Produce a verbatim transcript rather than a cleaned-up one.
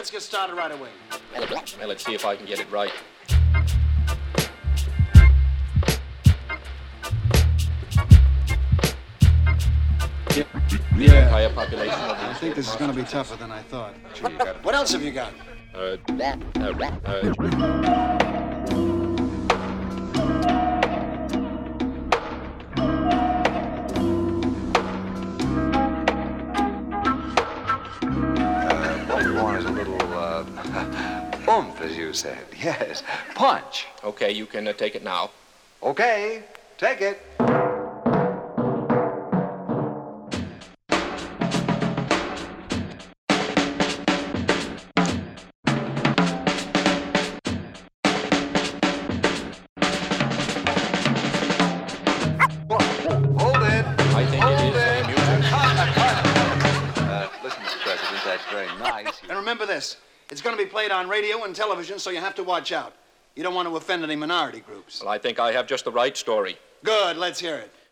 let's get started right away. Well, let's see if I can get it right. Yeah. The yeah. entire population of the I think this is going to be tougher than I thought. Sure, you got it. What else have you got? Uh, uh, uh, What we want is a little, uh, oomph, as you said. Yes, punch. okay, you can uh, take it now. Okay, take it. Hold it. I think Hold it is it. uh, music. Uh, listen, Mister President, that's very nice. And remember this, it's going to be played on radio and television, so you have to watch out. You don't want to offend any minority groups. Well, I think I have just the right story. Good, let's hear it.